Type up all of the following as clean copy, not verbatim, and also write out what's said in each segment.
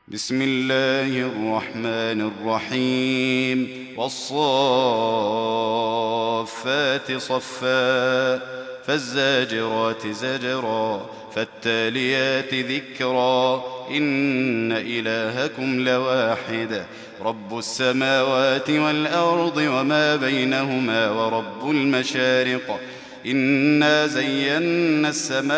بسم الله الرحمن الرحيم والصافات صفا فالزاجرات زجرا فالتاليات ذكرا إن إلهكم لواحد رب السماوات والأرض وما بينهما ورب المشارق إنا زينا السماء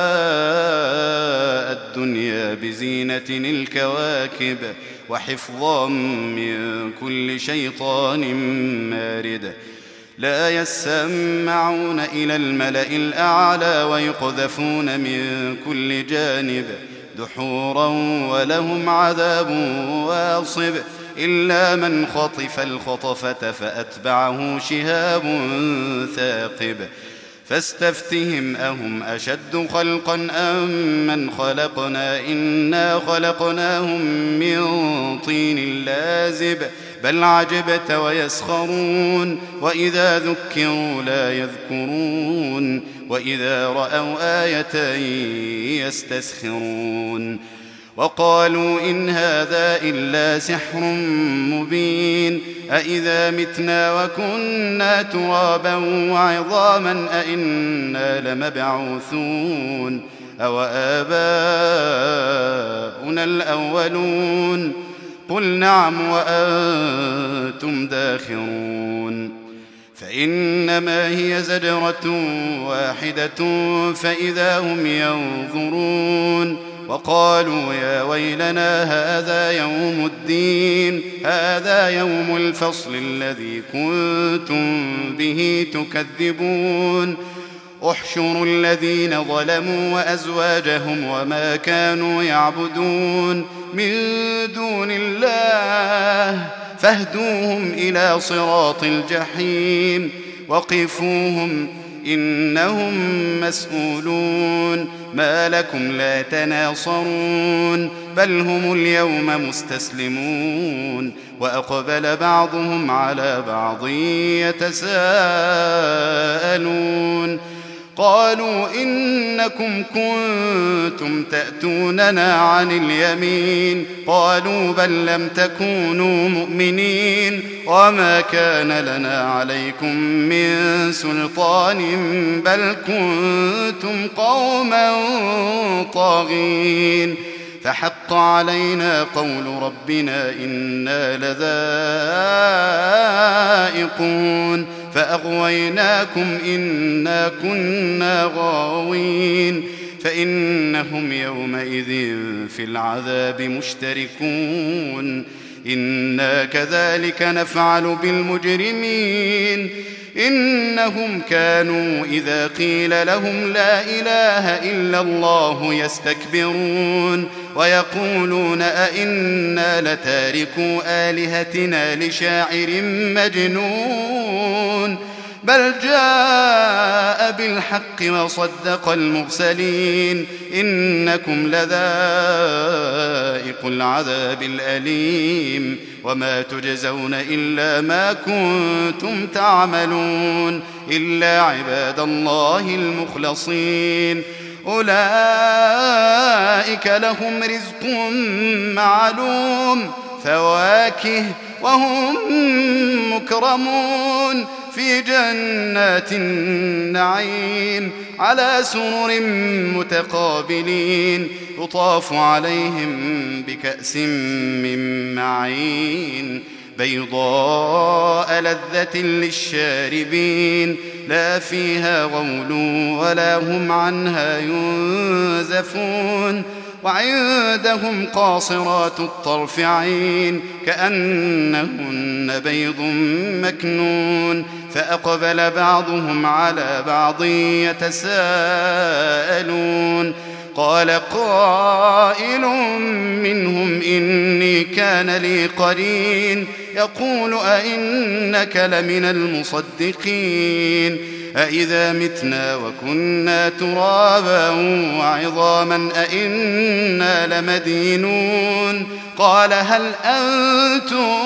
الدنيا بزينة الكواكب وحفظا من كل شيطان مارد لا يسمعون إلى الملأ الأعلى ويقذفون من كل جانب دحورا ولهم عذاب واصب إلا من خطف الخطفة فأتبعه شهاب ثاقب فاستفتهم أهم أشد خلقا أم من خلقنا إنا خلقناهم من طين لازب بل عجبت ويسخرون وإذا ذكروا لا يذكرون وإذا رأوا آية يستسخرون وقالوا إن هذا إلا سحر مبين أإذا متنا وكنا ترابا وعظاما أإنا لمبعوثون أو آباؤنا الأولون قل نعم وأنتم داخرون فإنما هي زجرة واحدة فإذا هم ينظرون وقالوا يا ويلنا هذا يوم الدين هذا يوم الفصل الذي كنتم به تكذبون احشروا الذين ظلموا وأزواجهم وما كانوا يعبدون من دون الله فاهدوهم إلى صراط الجحيم وقفوهم إنهم مسؤولون ما لكم لا تناصرون بل هم اليوم مستسلمون وأقبل بعضهم على بعض يتساءلون قالوا إنكم كنتم تأتوننا عن اليمين قالوا بل لم تكونوا مؤمنين وما كان لنا عليكم من سلطان بل كنتم قوما طاغين فحق علينا قول ربنا إنا لذائقون فأغويناكم إنا كنا غاوين فإنهم يومئذ في العذاب مشتركون إنا كذلك نفعل بالمجرمين إنهم كانوا إذا قيل لهم لا إله إلا الله يستكبرون ويقولون أئنا لتاركو آلهتنا لشاعر مجنون بل جاء بالحق وصدق المرسلين إنكم لذائق العذاب الأليم وما تجزون إلا ما كنتم تعملون إلا عباد الله المخلصين أولئك لهم رزق معلوم فواكه وهم مكرمون في جنات النعيم على سرر متقابلين يطاف عليهم بكأس من معين بيضاء لذة للشاربين لا فيها غول ولا هم عنها ينزفون وعندهم قاصرات الطرف عين كأنهن بيض مكنون فأقبل بعضهم على بعض يتساءلون قال قائل منهم إني كان لي قرين يقول أئنك لمن المصدقين أإذا متنا وكنا ترابا وعظاما أئنا لمدينون قال هل أنتم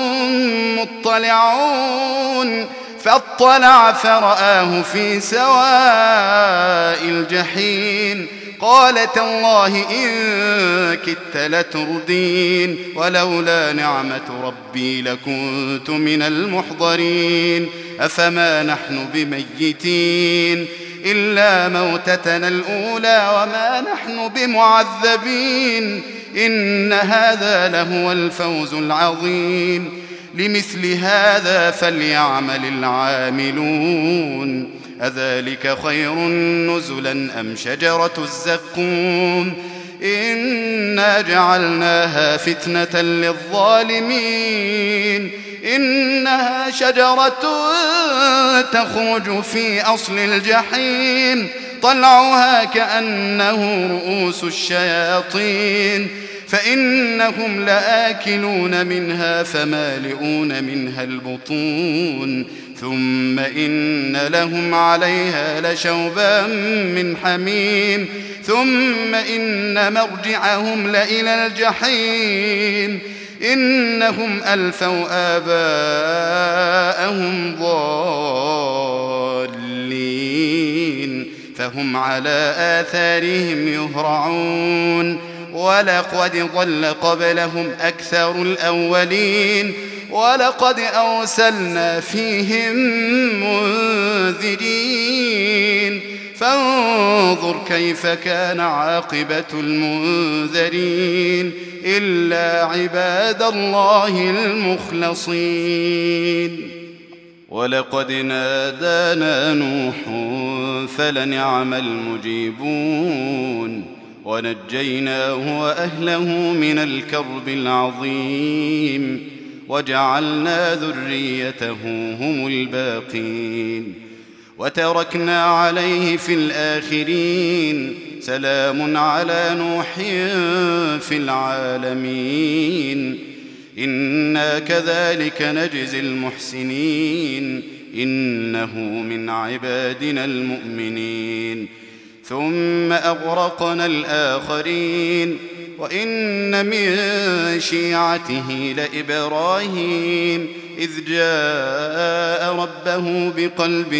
مطلعون فاطلع فرآه في سواء الجحيم قال تالله إن كدت لتردين ولولا نعمة ربي لكنت من المحضرين أفما نحن بميتين إلا موتتنا الأولى وما نحن بمعذبين إن هذا لهو الفوز العظيم لمثل هذا فليعمل العاملون أذلك خير نزلا أم شجرة الزقوم إنا جعلناها فتنة للظالمين إنها شجرة تخرج في أصل الجحيم طلعها كأنه رؤوس الشياطين فإنهم لآكلون منها فمالئون منها البطون ثم إن لهم عليها لشوبا من حميم ثم إن مرجعهم لإلى الجحيم إنهم ألفوا آباءهم ضالين فهم على آثارهم يهرعون ولقد ضل قبلهم أكثر الأولين ولقد أرسلنا فيهم منذرين فانظر كيف كان عاقبة المنذرين إلا عباد الله المخلصين ولقد نادانا نوح فلنعم المجيبون ونجيناه وأهله من الكرب العظيم وجعلنا ذريته هم الباقين وتركنا عليه في الآخرين سلام على نوح في العالمين إنا كذلك نجزي المحسنين إنه من عبادنا المؤمنين ثم أغرقنا الآخرين وإن من شيعته لإبراهيم إذ جاء ربه بقلب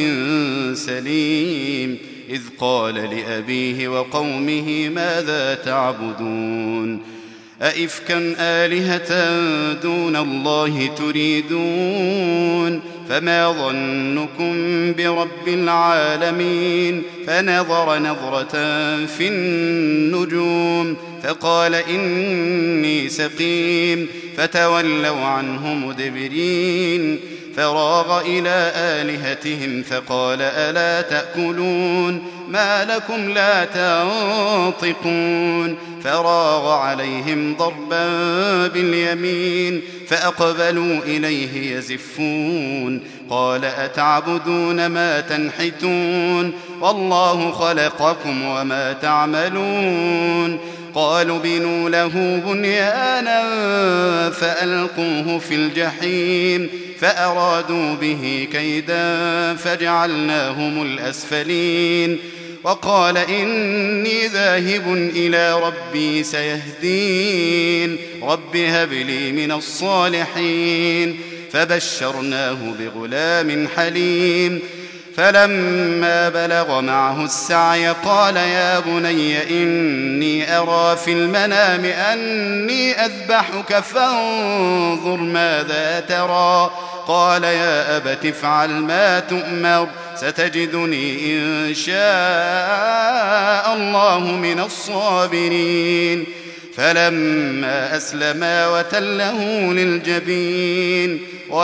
سليم إذ قال لأبيه وقومه ماذا تعبدون أئفكا آلهة دون الله تريدون فما ظنكم برب العالمين فنظر نظرة في النجوم فقال إني سقيم فتولوا عنه مدبرين فراغ إلى آلهتهم فقال ألا تأكلون ما لكم لا تنطقون فراغ عليهم ضربا باليمين فأقبلوا إليه يزفون قال أتعبدون ما تنحتون والله خلقكم وما تعملون قالوا بنوا له بنيانا فألقوه في الجحيم فأرادوا به كيدا فجعلناهم الأسفلين وقال إني ذاهب إلى ربي سيهدين رب هب لي من الصالحين فبشرناه بغلام حليم فلما بلغ معه السعي قال يا بني إني أرى في المنام أني أذبحك فانظر ماذا ترى قال يا أبت افعل ما تؤمر ستجدني إن شاء الله من الصابرين فلما أسلما وتله للجبين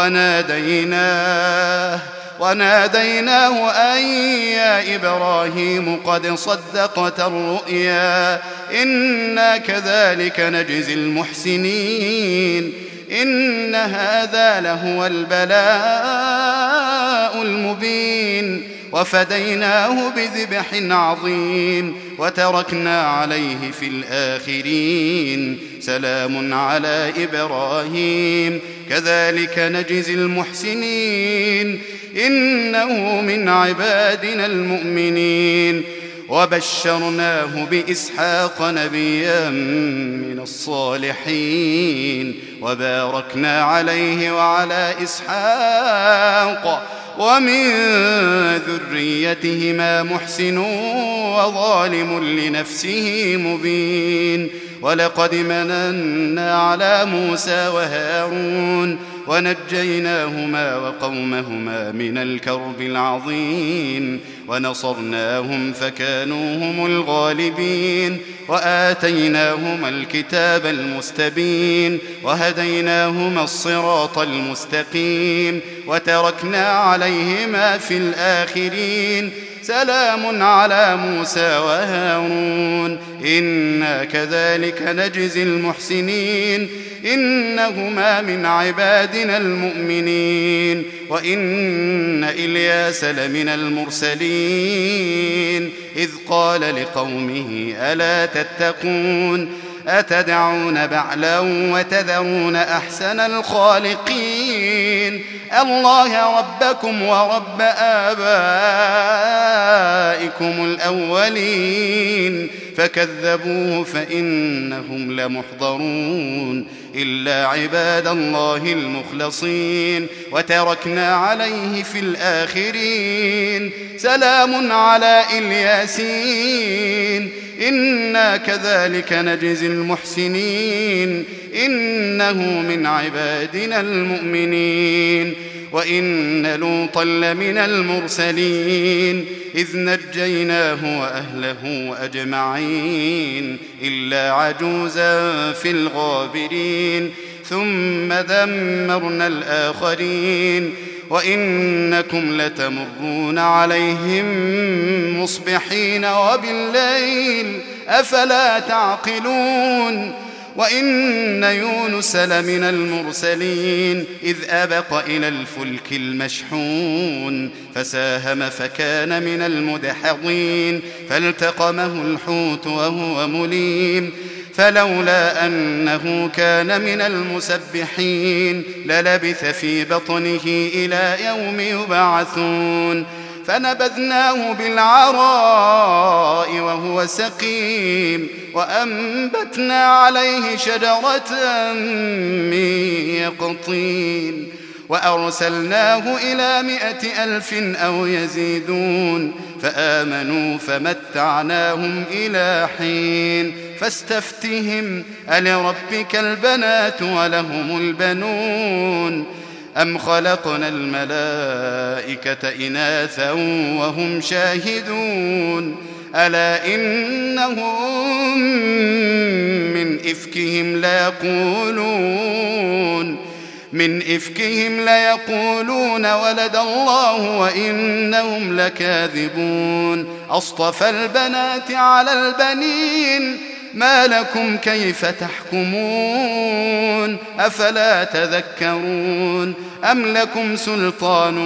وناديناه أن يا إبراهيم قد صدقت الرؤيا إنا كذلك نجزي المحسنين إن هذا لهو البلاء المبين وفديناه بذبح عظيم وتركنا عليه في الآخرين سلام على إبراهيم كذلك نجزي المحسنين إنه من عبادنا المؤمنين وبشرناه بإسحاق نبيا من الصالحين وباركنا عليه وعلى إسحاق ومن ذريتهما محسن وظالم لنفسه مبين ولقد مننا على موسى وهارون ونجيناهما وقومهما من الكرب العظيم ونصرناهم فكانوا هم الغالبين وآتيناهما الكتاب المستبين وهديناهما الصراط المستقيم وتركنا عليهما في الآخرين سلام على موسى وهارون إنا كذلك نجزي المحسنين إنهما من عبادنا المؤمنين وإن إلياس لمن المرسلين إذ قال لقومه ألا تتقون أتدعون بعلا وتذرون أحسن الخالقين الله ربكم ورب آبائكم الأولين فكذبوه فإنهم لمحضرون إلا عباد الله المخلصين وتركنا عليه في الآخرين سلام على الياسين إنا كذلك نجزي المحسنين إنه من عبادنا المؤمنين وإن لوطا لمن المرسلين إذ نجيناه وأهله أجمعين إلا عجوزا في الغابرين ثم دمرنا الآخرين وإنكم لتمرون عليهم مصبحين وبالليل أفلا تعقلون وإن يونس لمن المرسلين إذ أبق إلى الفلك المشحون فساهم فكان من المدحضين فالتقمه الحوت وهو مليم فلولا أنه كان من المسبحين للبث في بطنه إلى يوم يبعثون فنبذناه بالعراء وهو سقيم وأنبتنا عليه شجرة من يقطين وأرسلناه إلى 100,000 أو يزيدون فآمنوا فمتعناهم إلى حين فاستفتهم ألربك البنات ولهم البنون أم خلقنا الملائكة إناثا وهم شاهدون ألا إنهم من إفكهم ليقولون ولد الله وإنهم لكاذبون أصطفى البنات على البنين ما لكم كيف تحكمون أفلا تذكرون أم لكم سلطان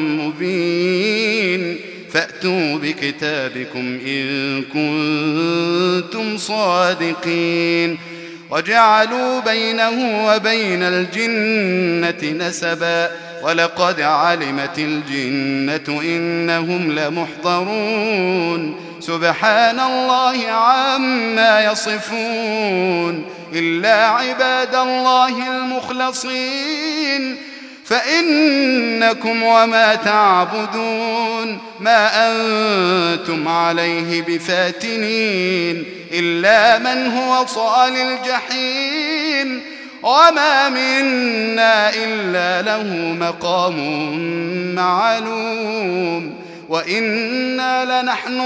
مبين فأتوا بكتابكم إن كنتم صادقين وجعلوا بينه وبين الجنة نسبا ولقد علمت الجنة إنهم لمحضرون سبحان الله عما يصفون إلا عباد الله المخلصين فإنكم وما تعبدون ما أنتم عليه بفاتنين إلا من هو صال الجحيم وما منا إلا له مقام معلوم وإنا لنحن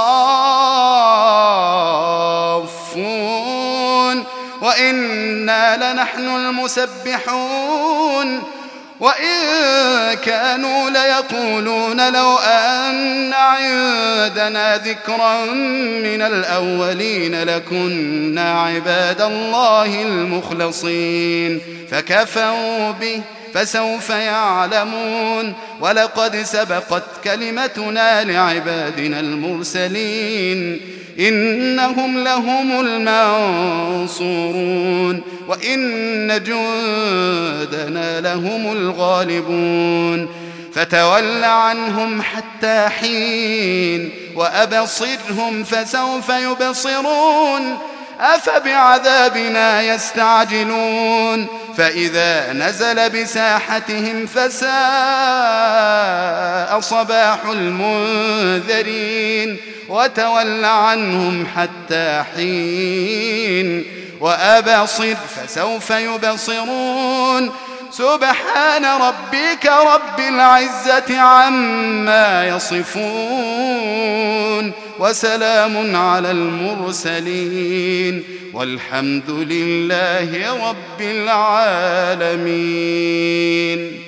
الصافون وإنا لنحن المسبحون وإن كانوا ليقولون لو أن عندنا ذكرا من الأولين لكنا عباد الله المخلصين فكفروا به فسوف يعلمون ولقد سبقت كلمتنا لعبادنا المرسلين إنهم لهم المنصورون وإن جندنا لهم الغالبون فتول عنهم حتى حين وأبصرهم فسوف يبصرون أفبعذابنا يستعجلون فإذا نزل بساحتهم فساء صباح المنذرين وتول عنهم حتى حين وأبصر فسوف يبصرون سبحان ربك رب العزة عما يصفون وسلام على المرسلين والحمد لله رب العالمين.